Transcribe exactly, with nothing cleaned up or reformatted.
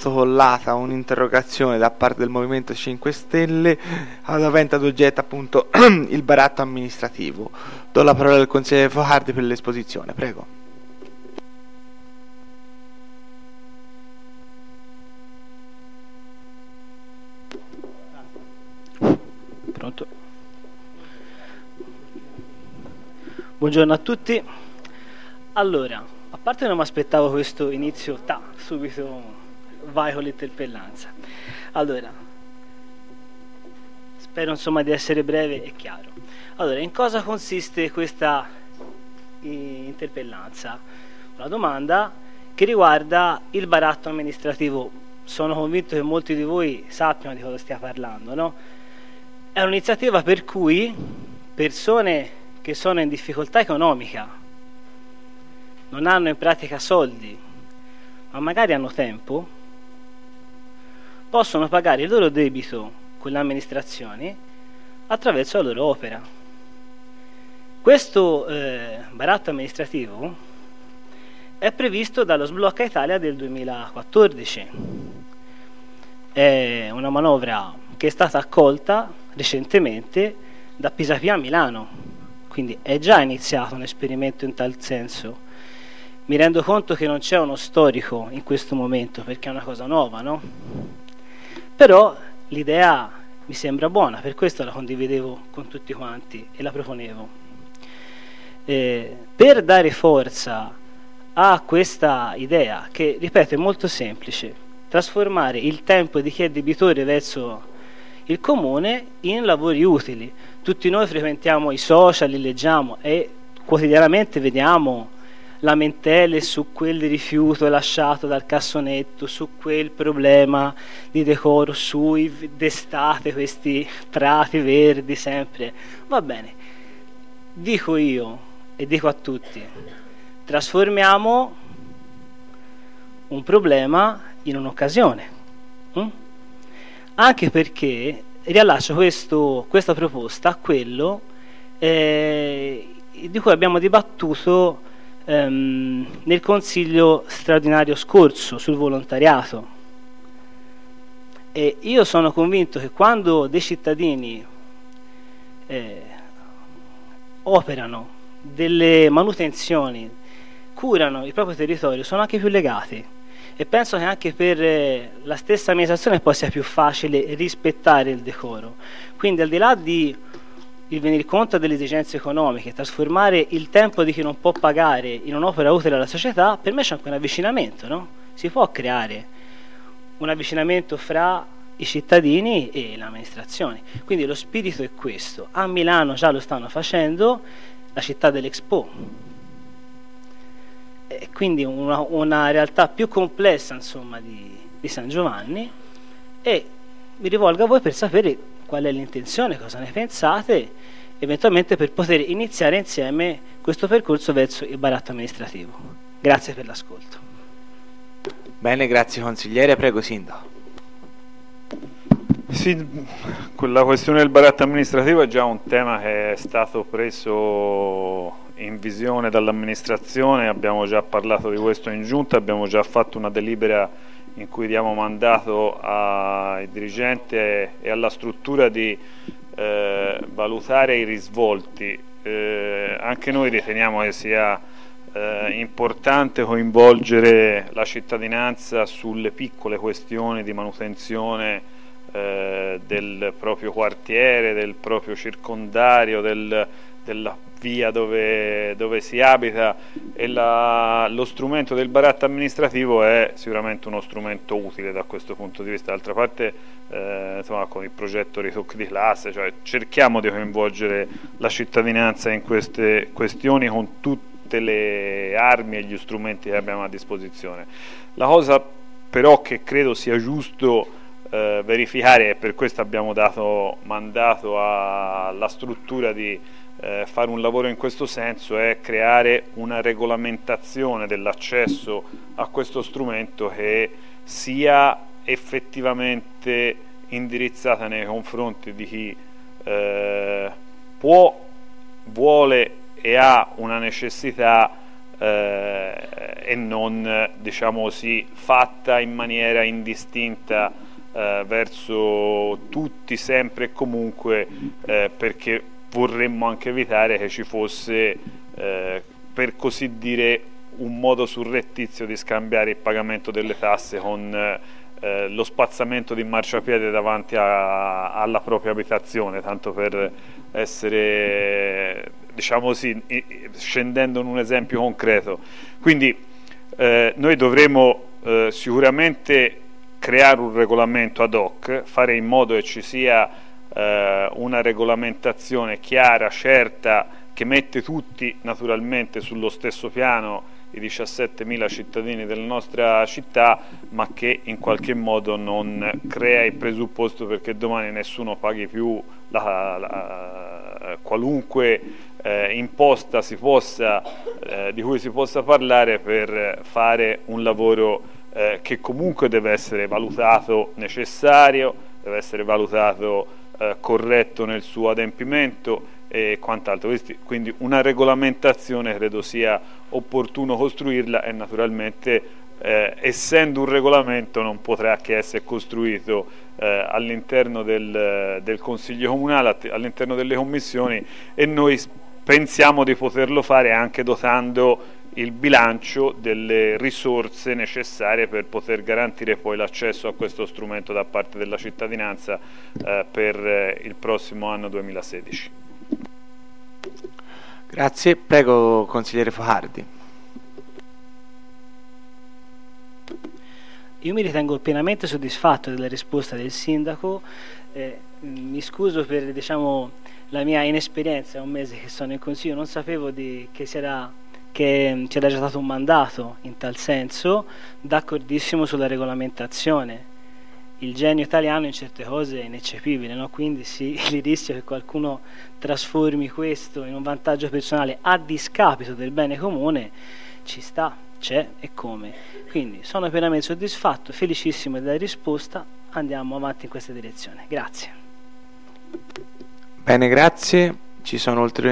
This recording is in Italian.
proposto con l'A T A un'interrogazione da parte del Movimento cinque Stelle avente ad oggetto appunto il baratto amministrativo. Do la parola al consigliere Focardi per l'esposizione, prego. Pronto? Buongiorno a tutti. Allora, a parte non mi aspettavo questo inizio, ta, subito vai con l'interpellanza. Allora, spero insomma di essere breve e chiaro. Allora, in cosa consiste questa interpellanza? Una domanda che riguarda il baratto amministrativo. Sono convinto che molti di voi sappiano di cosa stia parlando, no? È un'iniziativa per cui persone che sono in difficoltà economica, non hanno in pratica soldi, ma magari hanno tempo, possono pagare il loro debito con le amministrazioni attraverso la loro opera. Questo eh, baratto amministrativo è previsto dallo Sblocca Italia del duemilaquattordici. È una manovra che è stata accolta recentemente da Pisapia a Milano, quindi è già iniziato un esperimento in tal senso. Mi rendo conto che non c'è uno storico in questo momento perché è una cosa nuova, no? Però l'idea mi sembra buona, per questo la condividevo con tutti quanti e la proponevo. Eh, per dare forza a questa idea, che ripeto è molto semplice, trasformare il tempo di chi è debitore verso il comune in lavori utili. Tutti noi frequentiamo i social, li leggiamo e quotidianamente vediamo lamentele su quel rifiuto lasciato dal cassonetto, su quel problema di decoro, sui d'estate questi prati verdi sempre. Va bene, dico io e dico a tutti, trasformiamo un problema in un'occasione, hm? Anche perché riallaccio questo, questa proposta a quello eh, di cui abbiamo dibattuto ehm, nel consiglio straordinario scorso sul volontariato. E io sono convinto che quando dei cittadini eh, operano delle manutenzioni, curano il proprio territorio, sono anche più legati. E penso che anche per eh, la stessa amministrazione poi sia più facile rispettare il decoro. Quindi al di là di il venire conto delle esigenze economiche, trasformare il tempo di chi non può pagare in un'opera utile alla società, per me c'è anche un avvicinamento, no? Si può creare un avvicinamento fra i cittadini e le amministrazioni. Quindi lo spirito è questo. A Milano già lo stanno facendo, la città dell'Expo. E quindi una, una realtà più complessa insomma di, di San Giovanni, e mi rivolgo a voi per sapere qual è l'intenzione, cosa ne pensate, eventualmente per poter iniziare insieme questo percorso verso il baratto amministrativo. Grazie per l'ascolto. Bene, grazie consigliere, prego Sindaco. Sì, la questione del baratto amministrativo è già un tema che è stato preso in visione dall'amministrazione, abbiamo già parlato di questo in giunta, abbiamo già fatto una delibera in cui diamo mandato ai dirigenti e alla struttura di eh, valutare i risvolti. Eh, anche noi riteniamo che sia eh, importante coinvolgere la cittadinanza sulle piccole questioni di manutenzione eh, del proprio quartiere, del proprio circondario, del, della via dove, dove si abita, e la, lo strumento del baratto amministrativo è sicuramente uno strumento utile da questo punto di vista. D'altra parte eh, insomma, con il progetto Ritocchi di classe, cioè, cerchiamo di coinvolgere la cittadinanza in queste questioni con tutte le armi e gli strumenti che abbiamo a disposizione. La cosa però che credo sia giusto eh, verificare, e per questo abbiamo dato mandato alla struttura di Eh, fare un lavoro in questo senso, è creare una regolamentazione dell'accesso a questo strumento che sia effettivamente indirizzata nei confronti di chi eh, può, vuole e ha una necessità eh, e non, diciamo così, fatta in maniera indistinta eh, verso tutti, sempre e comunque, eh, perché vorremmo anche evitare che ci fosse, eh, per così dire, un modo surrettizio di scambiare il pagamento delle tasse con eh, lo spazzamento di marciapiede davanti a, alla propria abitazione, tanto per essere, diciamo così, scendendo in un esempio concreto. Quindi eh, noi dovremo eh, sicuramente creare un regolamento ad hoc, fare in modo che ci sia eh, una regolamentazione chiara, certa, che mette tutti naturalmente sullo stesso piano, i diciassettemila cittadini della nostra città, ma che in qualche modo non crea il presupposto perché domani nessuno paghi più la, la, qualunque eh, imposta si possa, eh, di cui si possa parlare, per fare un lavoro eh, che comunque deve essere valutato necessario, deve essere valutato eh, corretto nel suo adempimento e quant'altro. Quindi una regolamentazione credo sia opportuno costruirla, e naturalmente eh, essendo un regolamento non potrà che essere costruito eh, all'interno del, del Consiglio Comunale, all'interno delle commissioni, e noi pensiamo di poterlo fare anche dotando il bilancio delle risorse necessarie per poter garantire poi l'accesso a questo strumento da parte della cittadinanza eh, per eh, il prossimo anno duemilasedici. Grazie, prego consigliere Focardi. Io mi ritengo pienamente soddisfatto della risposta del sindaco, eh, mi scuso per, diciamo, la mia inesperienza, è un mese che sono in consiglio, non sapevo di, che c'era che c'era già stato un mandato in tal senso, d'accordissimo sulla regolamentazione. Il genio italiano in certe cose è ineccepibile, no? Quindi sì, il rischio che qualcuno trasformi questo in un vantaggio personale a discapito del bene comune ci sta, c'è e come. Quindi sono pienamente soddisfatto, felicissimo della risposta, andiamo avanti in questa direzione. Grazie. Bene, grazie. Ci sono ulteriori